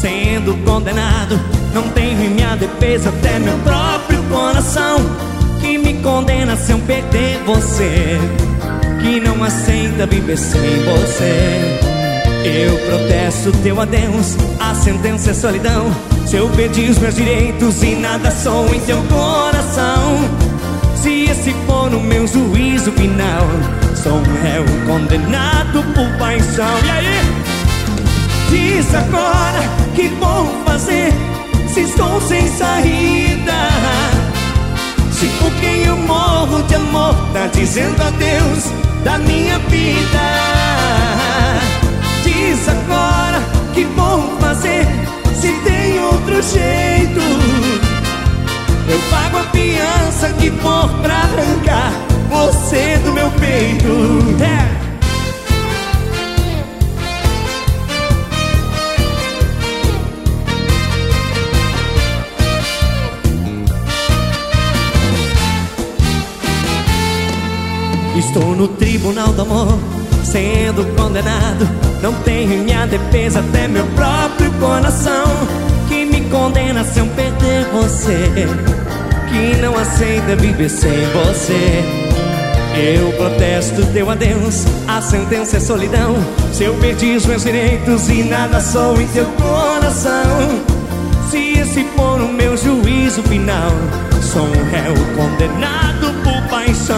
sendo condenado. Não tenho em minha defesa até meu próprio coração, que me condena se eu perder você, que não aceita viver sem você. Eu protesto teu adeus, a sentença é solidão. Se eu perdi os meus direitos e nada sou em teu coração, se esse for o meu juízo final, sou um réu condenado por paixão. E aí? Diz agora, que vou fazer se estou sem saída? Se por quem eu morro de amor tá dizendo adeus da minha vida. Diz agora, que vou fazer se tem outro jeito? Eu pago a fiança que for pra arrancar você do meu peito. Estou no tribunal do amor, sendo condenado. Não tenho em minha defesa até meu próprio coração, que me condena se eu perder você, que não aceita viver sem você. Eu protesto teu adeus, a sentença é solidão. Se eu perdi os meus direitos e nada sou em teu coração, se esse for o meu juízo final, sou um réu condenado por paixão.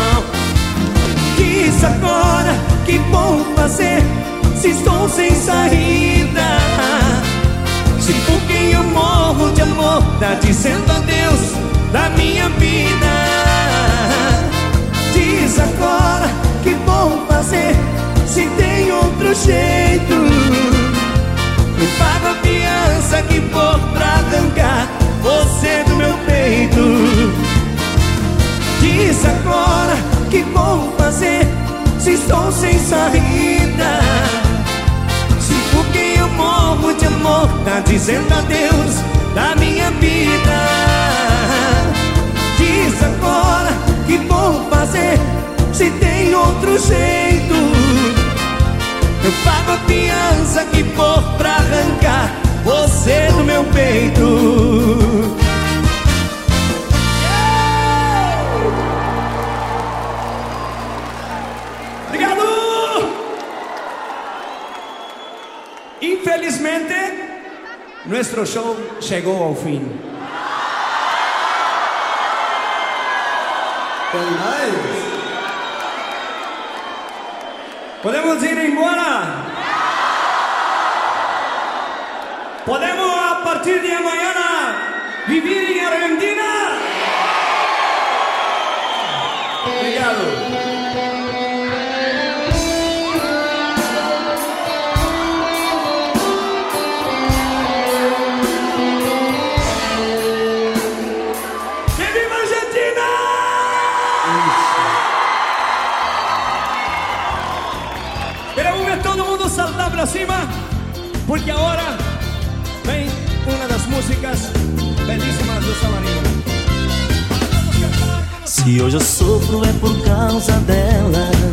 Diz agora, que vou fazer se estou sem saída? Se por quem eu morro de amor tá dizendo adeus da minha vida. Diz agora, que vou fazer se tem outro jeito? Me paga a fiança que for pra arrancar você do meu peito. Diz agora, que vou fazer se estou sem saída? Se por quem eu morro de amor tá dizendo adeus da minha vida. Diz agora, que vou fazer se tem outro jeito? Eu pago a fiança que for pra arrancar você do meu peito. Infelizmente, nuestro show chegou ao fim. Podemos ir embora? Podemos a partir de amanhã vivir em Argentina? Obrigado. Queremos ver todo mundo saltar pra cima, porque agora vem uma das músicas belíssimas do Samarino. Se hoje eu sofro é por causa dela.